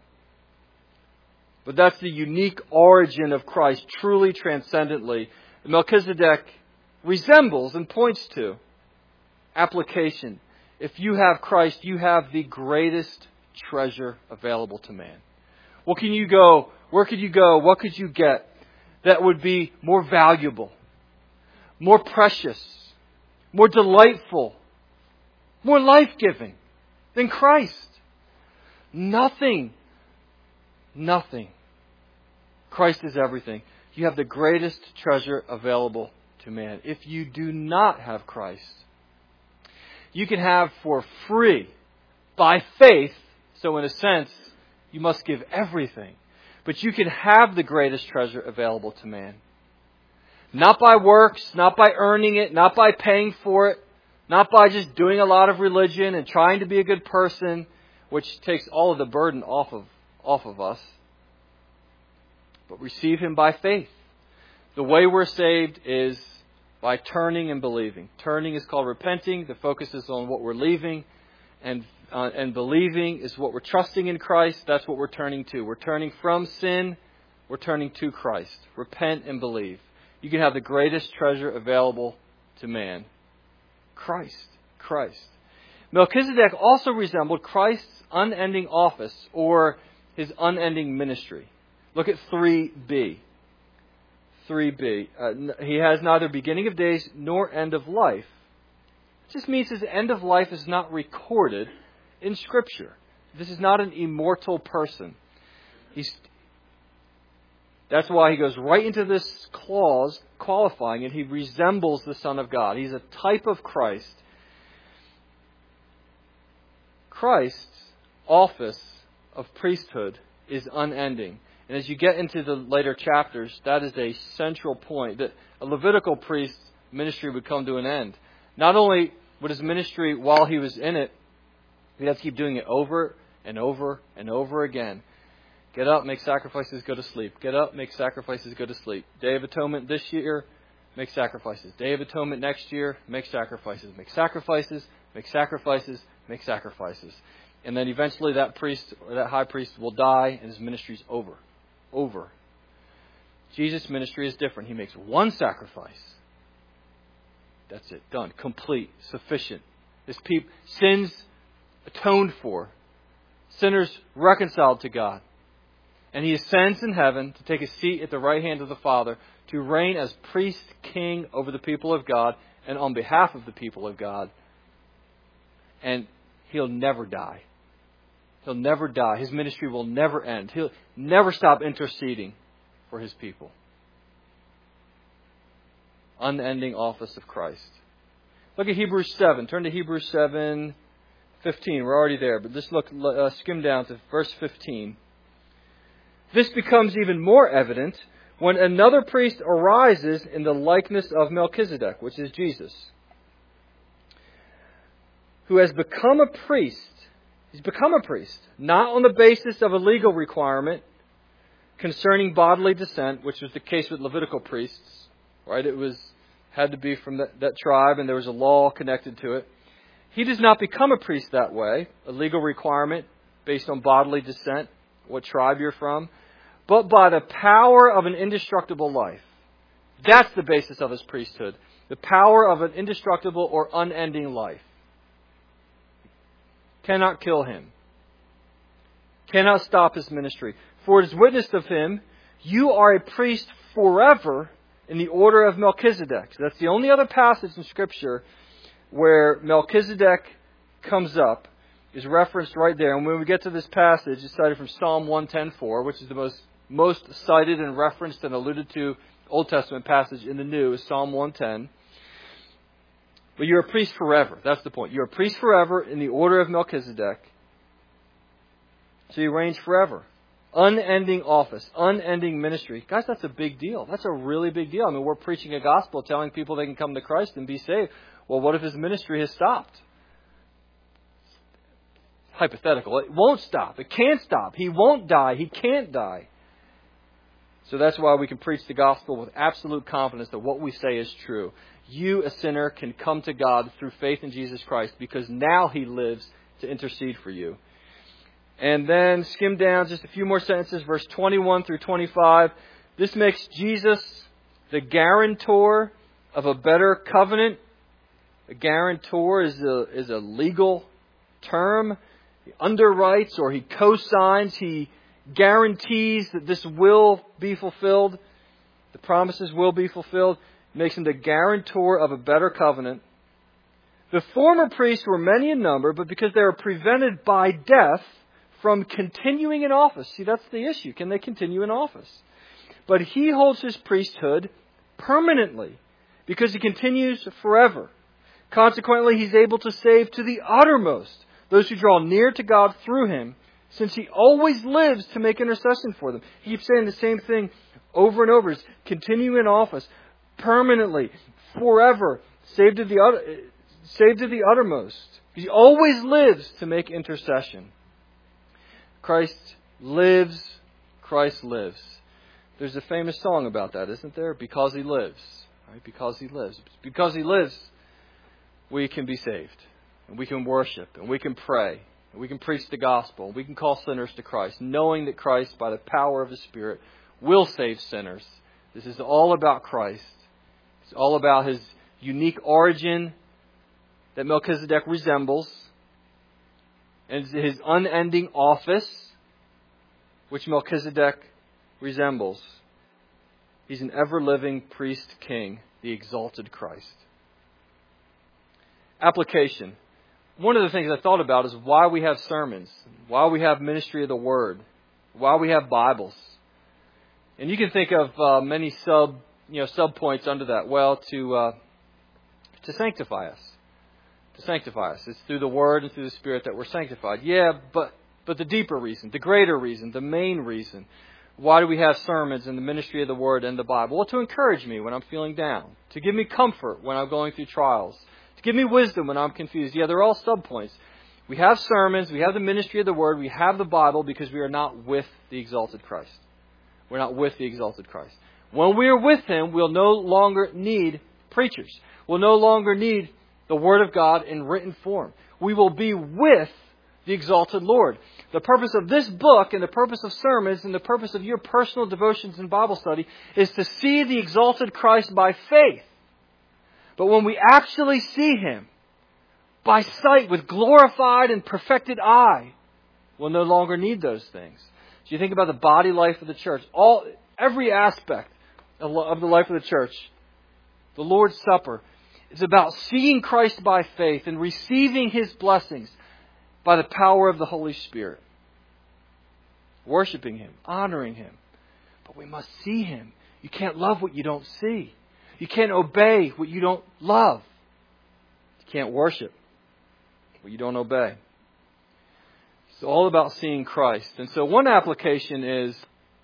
But that's the unique origin of Christ, truly transcendently. Melchizedek resembles and points to. Application. If you have Christ, you have the greatest treasure available to man. What can you go? Where could you go? What could you get that would be more valuable, more precious, more delightful, more life-giving than Christ? Nothing. Nothing. Christ is everything. You have the greatest treasure available to man. If you do not have Christ, you can have for free, by faith, so in a sense, you must give everything. But you can have the greatest treasure available to man. Not by works, not by earning it, not by paying for it, not by just doing a lot of religion and trying to be a good person, which takes all of the burden off of, off of us. But receive Him by faith. The way we're saved is by turning and believing. Turning is called repenting. The focus is on what we're leaving. And uh, and believing is what we're trusting in Christ. That's what we're turning to. We're turning from sin. We're turning to Christ. Repent and believe. You can have the greatest treasure available to man. Christ. Christ. Melchizedek also resembled Christ's unending office or His unending ministry. Look at three B. three B. Uh, he has neither beginning of days nor end of life. It just means his end of life is not recorded in Scripture. This is not an immortal person. He's, that's why he goes right into this clause qualifying it. He resembles the Son of God. He's a type of Christ. Christ's office of priesthood is unending. And as you get into the later chapters, that is a central point, that a Levitical priest's ministry would come to an end. Not only would his ministry, while he was in it, he'd have to keep doing it over and over and over again. Get up, make sacrifices, go to sleep. Get up, make sacrifices, go to sleep. Day of Atonement this year, make sacrifices. Day of Atonement next year, make sacrifices. Make sacrifices, make sacrifices, make sacrifices. And then eventually that priest, or that high priest, will die and his ministry's over. Over. Jesus' ministry is different. He makes one sacrifice. That's it. Done. Complete. Sufficient. His people, sins atoned for. Sinners reconciled to God. And He ascends in heaven to take a seat at the right hand of the Father to reign as priest, king over the people of God and on behalf of the people of God. And He'll never die. He'll never die. His ministry will never end. He'll never stop interceding for His people. Unending office of Christ. Look at Hebrews seven. Turn to Hebrews seven fifteen. We're already there, but just look, uh, skim down to verse fifteen. This becomes even more evident when another priest arises in the likeness of Melchizedek, which is Jesus, who has become a priest. He's become a priest, not on the basis of a legal requirement concerning bodily descent, which was the case with Levitical priests. Right? It was had to be from that, that tribe, and there was a law connected to it. He does not become a priest that way, a legal requirement based on bodily descent, what tribe you're from, but by the power of an indestructible life. That's the basis of his priesthood. The power of an indestructible or unending life. Cannot kill him. Cannot stop his ministry. For it is witnessed of him, you are a priest forever in the order of Melchizedek. That's the only other passage in Scripture where Melchizedek comes up, is referenced right there. And when we get to this passage, it's cited from Psalm one ten four, which is the most, most cited and referenced and alluded to Old Testament passage in the New, is Psalm one ten. But you're a priest forever. That's the point. You're a priest forever in the order of Melchizedek. So you reign forever. Unending office. Unending ministry. Guys, that's a big deal. That's a really big deal. I mean, we're preaching a gospel telling people they can come to Christ and be saved. Well, what if his ministry has stopped? Hypothetical. It won't stop. It can't stop. He won't die. He can't die. So that's why we can preach the gospel with absolute confidence that what we say is true. You, a sinner, can come to God through faith in Jesus Christ because now He lives to intercede for you. And then skim down just a few more sentences, verse twenty-one through twenty-five. This makes Jesus the guarantor of a better covenant. A guarantor is a, is a legal term. He underwrites or he co-signs. He guarantees that this will be fulfilled. The promises will be fulfilled. Makes him the guarantor of a better covenant. The former priests were many in number, but because they were prevented by death from continuing in office. See, that's the issue. Can they continue in office? But he holds his priesthood permanently because he continues forever. Consequently, he's able to save to the uttermost those who draw near to God through him, since he always lives to make intercession for them. He keeps saying the same thing over and over. He's continue in office permanently, forever, saved to the utter, saved to the uttermost. He always lives to make intercession. Christ lives, Christ lives. There's a famous song about that, isn't there? Because He lives. Right? Because He lives. Because He lives, we can be saved. And we can worship. And we can pray. And we can preach the gospel. And we can call sinners to Christ, knowing that Christ, by the power of His Spirit, will save sinners. This is all about Christ. It's all about His unique origin that Melchizedek resembles, and His unending office, which Melchizedek resembles. He's an ever-living priest-king, the exalted Christ. Application. One of the things I thought about is why we have sermons, why we have ministry of the Word, why we have Bibles. And you can think of uh, many sub, you know, sub points under that. Well, to uh, to sanctify us, to sanctify us. It's through the Word and through the Spirit that we're sanctified. Yeah, but but the deeper reason, the greater reason, the main reason, why do we have sermons and the ministry of the Word and the Bible? Well, to encourage me when I'm feeling down, to give me comfort when I'm going through trials, to give me wisdom when I'm confused. Yeah, they're all sub points. We have sermons, we have the ministry of the Word, we have the Bible because we are not with the exalted Christ. We're not with the exalted Christ. When we are with Him, we'll no longer need preachers. We'll no longer need the Word of God in written form. We will be with the exalted Lord. The purpose of this book and the purpose of sermons and the purpose of your personal devotions and Bible study is to see the exalted Christ by faith. But when we actually see Him by sight with glorified and perfected eye, we'll no longer need those things. So you think about the body life of the church, all every aspect of the life of the church, the Lord's Supper is about seeing Christ by faith and receiving His blessings by the power of the Holy Spirit. Worshiping Him, honoring Him. But we must see Him. You can't love what you don't see. You can't obey what you don't love. You can't worship what you don't obey. It's all about seeing Christ. And so one application is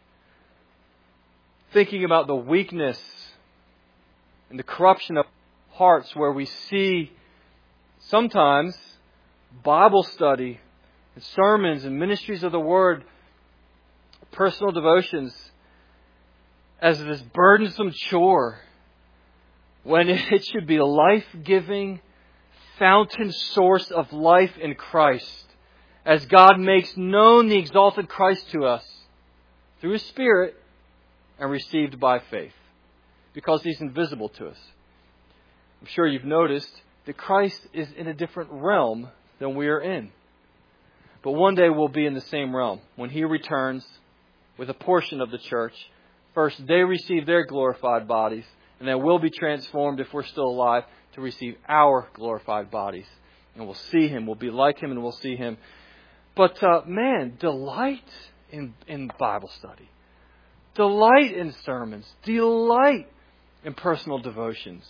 thinking about the weakness and the corruption of hearts where we see sometimes Bible study and sermons and ministries of the Word, personal devotions as this burdensome chore when it should be a life-giving fountain source of life in Christ as God makes known the exalted Christ to us through His Spirit and received by faith. because He's invisible to us. I'm sure you've noticed that Christ is in a different realm than we are in. But one day we'll be in the same realm. When He returns with a portion of the church, first they receive their glorified bodies, and then we'll be transformed, if we're still alive, to receive our glorified bodies. And we'll see Him, we'll be like Him, and we'll see Him. But uh, man, delight in, in Bible study. Delight in sermons. Delight in personal devotions.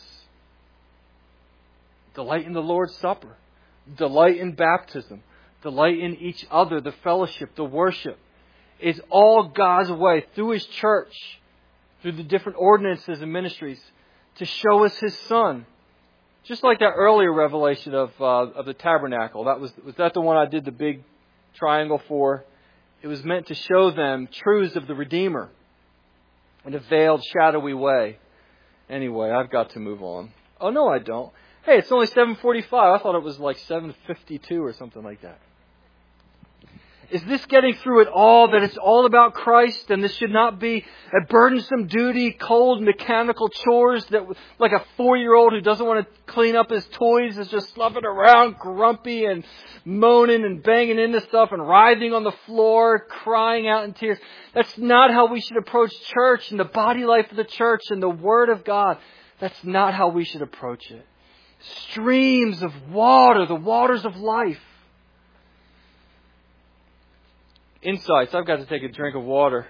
Delight in the Lord's Supper. Delight in baptism. Delight in each other, the fellowship, the worship. It's all God's way through His church, through the different ordinances and ministries, to show us His Son. Just like that earlier revelation of uh, of the tabernacle. That was was that the one I did the big triangle for? It was meant to show them truths of the Redeemer in a veiled, shadowy way. Anyway, I've got to move on. Oh, no, I don't. Hey, it's only seven forty-five. I thought it was like seven fifty-two or something like that. Is this getting through it all, that it's all about Christ, and this should not be a burdensome duty, cold, mechanical chores that, like a four-year-old who doesn't want to clean up his toys is just slumping around, grumpy and moaning and banging into stuff and writhing on the floor, crying out in tears? That's not how we should approach church and the body life of the church and the Word of God. That's not how we should approach it. Streams of water, the waters of life. Insights. I've got to take a drink of water.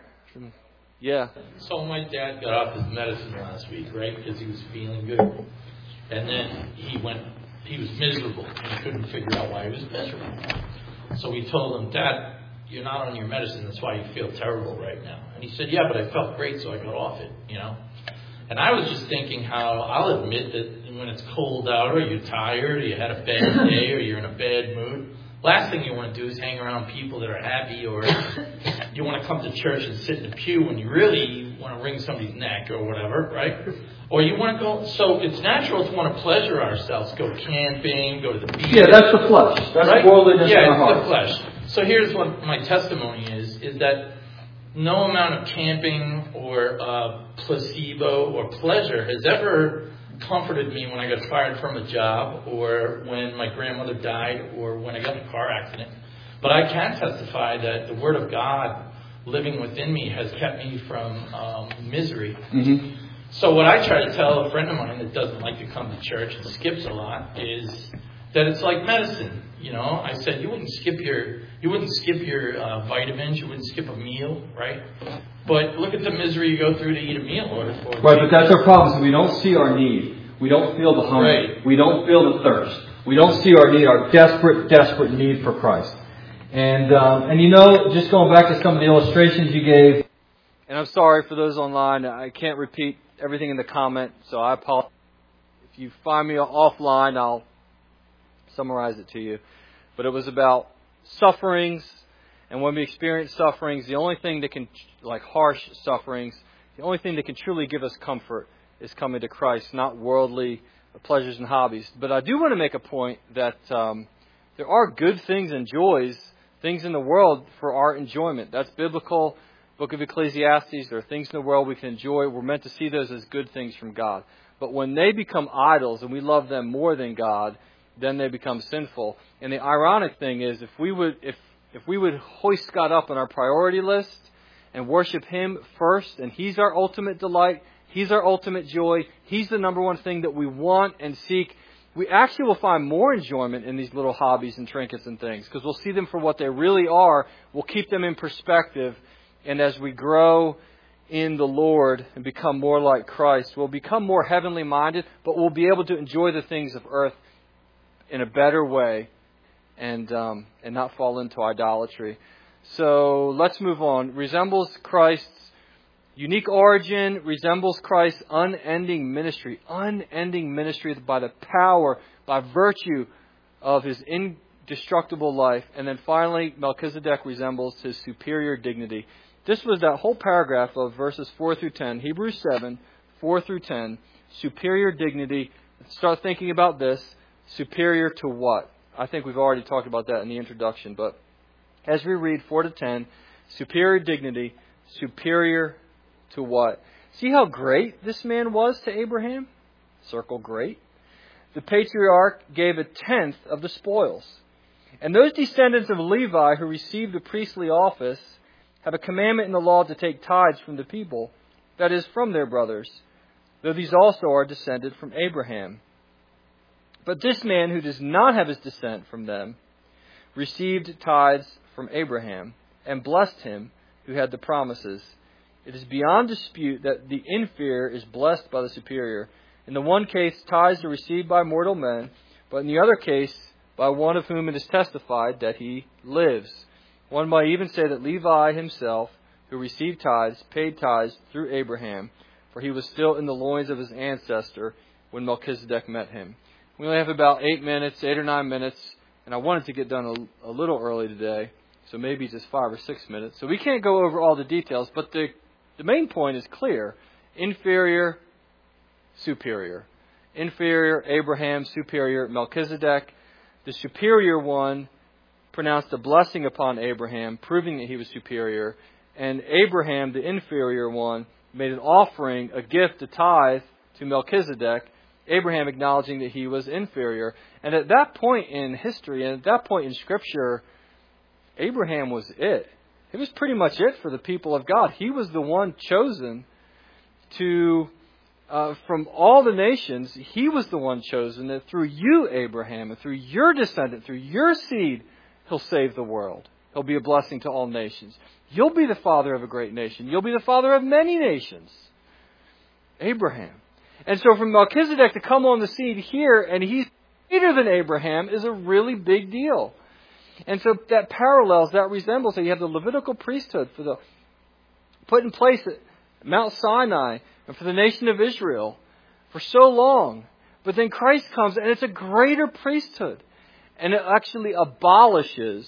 Yeah. So my dad got off his medicine last week, right? Because he was feeling good. And then he went, he was miserable. He couldn't figure out why he was miserable. So we told him, Dad, you're not on your medicine. That's why you feel terrible right now. And he said, yeah, but I felt great, so I got off it, you know. And I was just thinking how, I'll admit that when it's cold out or you're tired or you had a bad day or you're in a bad mood, last thing you want to do is hang around people that are happy, or you want to come to church and sit in the pew when you really want to wring somebody's neck or whatever, right? Or you want to go, so it's natural to want to pleasure ourselves, go camping, go to the beach. Yeah, that's the flesh. That's right? worldliness yeah, in our it's hearts. the flesh. So here's what my testimony is, is that no amount of camping or uh, placebo or pleasure has ever comforted me when I got fired from a job, or when my grandmother died, or when I got in a car accident. But I can testify that the Word of God living within me has kept me from um, misery. Mm-hmm. So what I try to tell a friend of mine that doesn't like to come to church and skips a lot is that it's like medicine. You know, I said you wouldn't skip your you wouldn't skip your uh, vitamins, you wouldn't skip a meal, right? But look at the misery you go through to eat a meal. Or, or right, but that's our problem. So we don't see our need. We don't feel the hunger. Right. We don't feel the thirst. We don't see our need, our desperate, desperate need for Christ. And um, and you know, just going back to some of the illustrations you gave. And I'm sorry for those online. I can't repeat everything in the comment, so I apologize. If you find me offline, I'll summarize it to you. But it was about sufferings, and when we experience sufferings, the only thing that can, like harsh sufferings, the only thing that can truly give us comfort is coming to Christ, not worldly pleasures and hobbies. But I do want to make a point that um, there are good things and joys, things in the world for our enjoyment. That's biblical. Book of Ecclesiastes, there are things in the world we can enjoy. We're meant to see those as good things from God. But when they become idols and we love them more than God, then they become sinful. And the ironic thing is, if we would if if we would hoist God up on our priority list and worship Him first, and He's our ultimate delight, He's our ultimate joy, He's the number one thing that we want and seek, we actually will find more enjoyment in these little hobbies and trinkets and things, because we'll see them for what they really are. We'll keep them in perspective. And as we grow in the Lord and become more like Christ, we'll become more heavenly minded, but we'll be able to enjoy the things of earth in a better way and um, and not fall into idolatry. So let's move on. Resembles Christ's unique origin, resembles Christ's unending ministry. Unending ministry by the power, by virtue of His indestructible life. And then finally, Melchizedek resembles His superior dignity. This was that whole paragraph of verses four through ten. Hebrews seven, four through ten. Superior dignity. Start thinking about this. Superior to what? I think we've already talked about that in the introduction. But as we read four to ten, superior dignity, superior to what? See how great this man was to Abraham? Circle great. The patriarch gave a tenth of the spoils. And those descendants of Levi who received the priestly office have a commandment in the law to take tithes from the people, that is, from their brothers, though these also are descended from Abraham. But this man who does not have his descent from them received tithes from Abraham and blessed him who had the promises. It is beyond dispute that the inferior is blessed by the superior. In the one case, tithes are received by mortal men, but in the other case, by one of whom it is testified that he lives. One might even say that Levi himself, who received tithes, paid tithes through Abraham, for he was still in the loins of his ancestor when Melchizedek met him. We only have about eight minutes, eight or nine minutes, and I wanted to get done a, a little early today, so maybe just five or six minutes. So we can't go over all the details, but the, the main point is clear. Inferior, superior. Inferior, Abraham, superior, Melchizedek. The superior one pronounced a blessing upon Abraham, proving that he was superior. And Abraham, the inferior one, made an offering, a gift, a tithe to Melchizedek, Abraham acknowledging that he was inferior. And at that point in history, and at that point in Scripture, Abraham was it. It was pretty much it for the people of God. He was the one chosen to... Uh, from all the nations, he was the one chosen that through you, Abraham, and through your descendant, through your seed, he'll save the world. He'll be a blessing to all nations. You'll be the father of a great nation. You'll be the father of many nations. Abraham. And so for Melchizedek to come on the scene here, and he's greater than Abraham, is a really big deal. And so that parallels, that resembles, so you have the Levitical priesthood for the put in place at Mount Sinai, and for the nation of Israel for so long. But then Christ comes and it's a greater priesthood. And it actually abolishes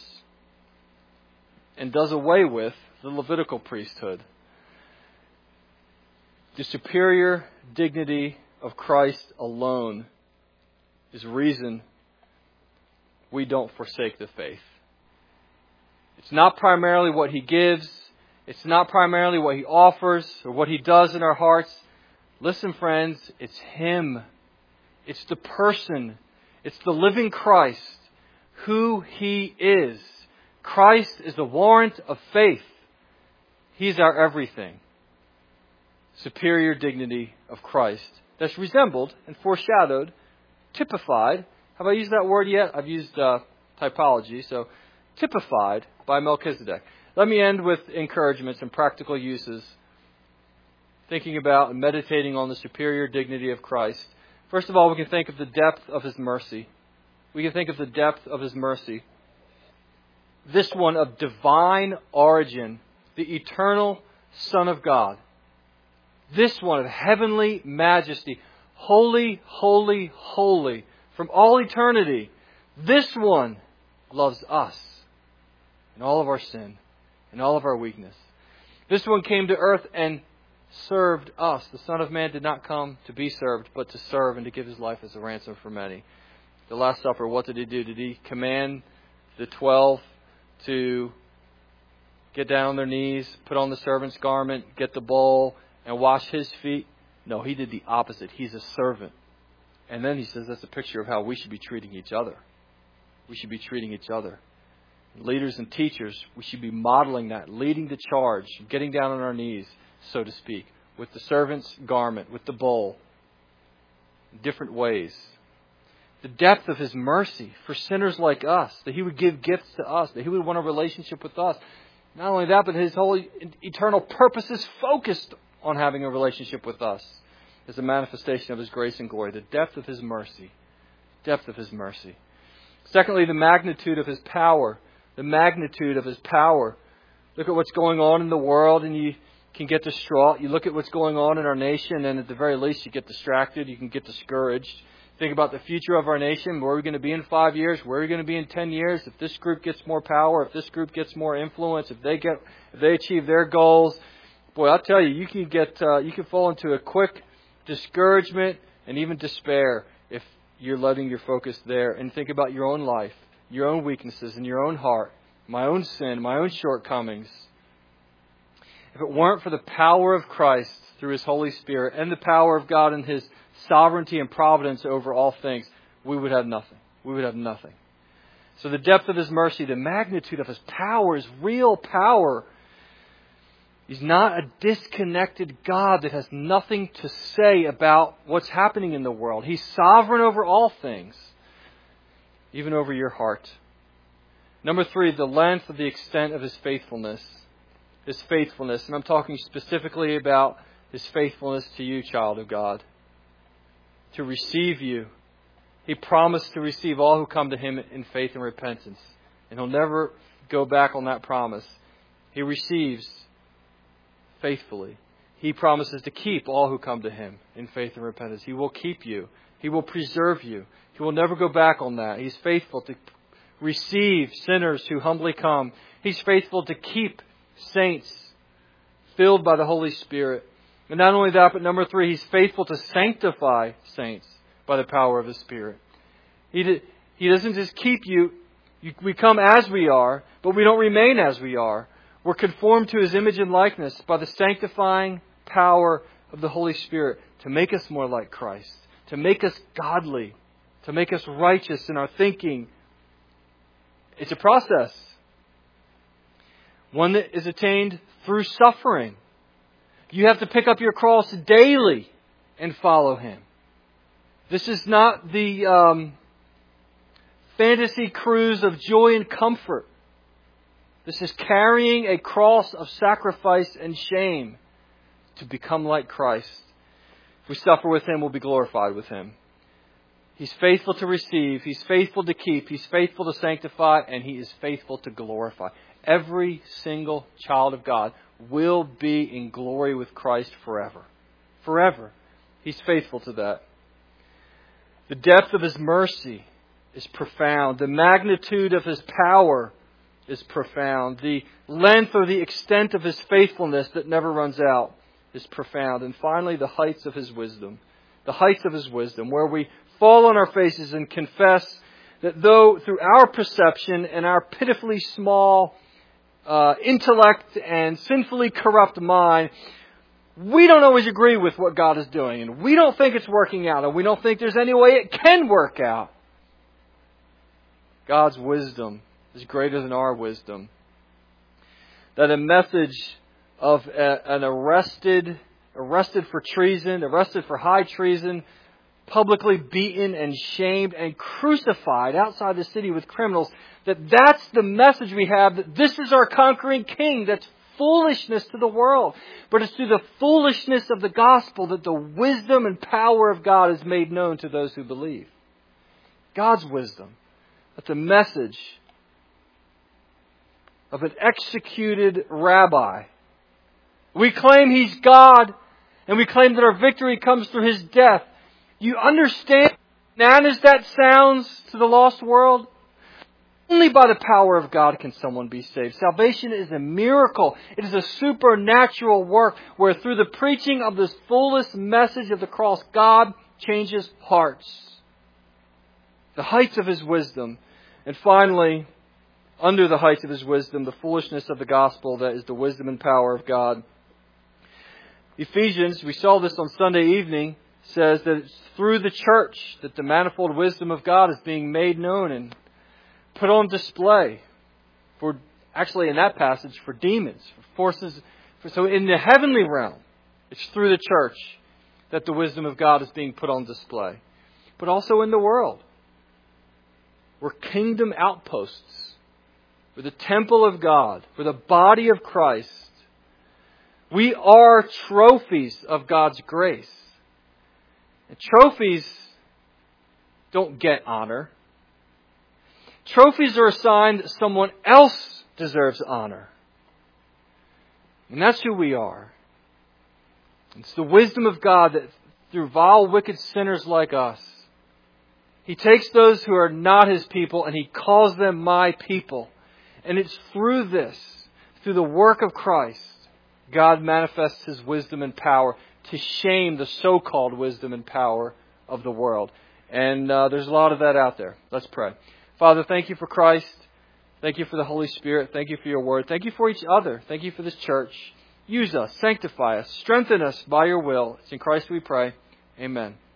and does away with the Levitical priesthood. The superior dignity of Christ alone is reason we don't forsake the faith. It's not primarily what He gives. It's not primarily what He offers or what He does in our hearts. Listen, friends, it's Him. It's the person. It's the living Christ, who He is. Christ is the warrant of faith. He's our everything. Superior dignity of Christ. That's resembled and foreshadowed, typified. Have I used that word yet? I've used uh, typology. So, typified by Melchizedek. Let me end with encouragements and practical uses. Thinking about and meditating on the superior dignity of Christ. First of all, we can think of the depth of His mercy. We can think of the depth of His mercy. This one of divine origin, the eternal Son of God. This one of heavenly majesty, holy, holy, holy, from all eternity. This one loves us in all of our sin, in all of our weakness. This one came to earth and served us. The Son of Man did not come to be served, but to serve and to give His life as a ransom for many. The Last Supper, what did He do? Did He command the twelve to get down on their knees, put on the servant's garment, get the bowl, and wash His feet? No, He did the opposite. He's a servant. And then He says that's a picture of how we should be treating each other. We should be treating each other. Leaders and teachers, we should be modeling that, leading the charge, getting down on our knees, so to speak, with the servant's garment, with the bowl, in different ways. The depth of His mercy for sinners like us, that He would give gifts to us, that He would want a relationship with us. Not only that, but His whole eternal purpose is focused on having a relationship with us as a manifestation of His grace and glory. The depth of His mercy. Depth of His mercy. Secondly, the magnitude of His power. The magnitude of His power. Look at what's going on in the world and you can get distraught. You look at what's going on in our nation and at the very least you get distracted. You can get discouraged. Think about the future of our nation. Where are we going to be in five years? Where are we going to be in ten years? If this group gets more power, if this group gets more influence, if they get, if they achieve their goals, boy, I'll tell you, you can get, uh, you can fall into a quick discouragement and even despair if you're letting your focus there. And think about your own life, your own weaknesses, and your own heart, my own sin, my own shortcomings. If it weren't for the power of Christ through His Holy Spirit and the power of God and His sovereignty and providence over all things, we would have nothing. We would have nothing. So the depth of His mercy, the magnitude of His power, His real power. He's not a disconnected God that has nothing to say about what's happening in the world. He's sovereign over all things, even over your heart. Number three, the length of the extent of His faithfulness. His faithfulness. And I'm talking specifically about His faithfulness to you, child of God. To receive you. He promised to receive all who come to Him in faith and repentance. And He'll never go back on that promise. He receives faithfully. He promises to keep all who come to Him in faith and repentance. He will keep you. He will preserve you. He will never go back on that. He's faithful to receive sinners who humbly come. He's faithful to keep saints filled by the Holy Spirit. And not only that, but number three, He's faithful to sanctify saints by the power of His Spirit. He, did, he doesn't just keep you, you. We come as we are, but we don't remain as we are. We're conformed to His image and likeness by the sanctifying power of the Holy Spirit to make us more like Christ, to make us godly, to make us righteous in our thinking. It's a process. One that is attained through suffering. You have to pick up your cross daily and follow Him. This is not the um, fantasy cruise of joy and comfort. This is carrying a cross of sacrifice and shame to become like Christ. If we suffer with Him, we'll be glorified with Him. He's faithful to receive. He's faithful to keep. He's faithful to sanctify. And He is faithful to glorify. Every single child of God will be in glory with Christ forever. Forever. He's faithful to that. The depth of His mercy is profound. The magnitude of His power is profound. The length or the extent of His faithfulness that never runs out is profound. And finally, the heights of His wisdom. The heights of His wisdom, where we fall on our faces and confess that though through our perception and our pitifully small uh, intellect and sinfully corrupt mind, we don't always agree with what God is doing. And we don't think it's working out. And we don't think there's any way it can work out. God's wisdom is greater than our wisdom. That a message of a, an arrested, arrested for treason, arrested for high treason, publicly beaten and shamed and crucified outside the city with criminals, that that's the message we have, that this is our conquering King. That's foolishness to the world. But it's through the foolishness of the gospel that the wisdom and power of God is made known to those who believe. God's wisdom. That's a message of an executed rabbi. We claim He's God, and we claim that our victory comes through His death. You understand, bananas that sounds to the lost world? Only by the power of God can someone be saved. Salvation is a miracle. It is a supernatural work where through the preaching of this fullest message of the cross, God changes hearts. The heights of His wisdom. And finally, under the heights of His wisdom, the foolishness of the gospel, that is the wisdom and power of God. Ephesians, we saw this on Sunday evening, says that it's through the church that the manifold wisdom of God is being made known and put on display for, actually in that passage, for demons, for forces. For, so in the heavenly realm, it's through the church that the wisdom of God is being put on display. But also in the world. We're kingdom outposts. We're the temple of God. We're the body of Christ. We are trophies of God's grace. And trophies don't get honor. Trophies are a sign that someone else deserves honor. And that's who we are. It's the wisdom of God that through vile, wicked sinners like us, He takes those who are not His people and He calls them my people. And it's through this, through the work of Christ, God manifests His wisdom and power to shame the so-called wisdom and power of the world. And uh, there's a lot of that out there. Let's pray. Father, thank You for Christ. Thank You for the Holy Spirit. Thank You for Your word. Thank You for each other. Thank You for this church. Use us, sanctify us, strengthen us by your will. It's in Christ we pray. Amen.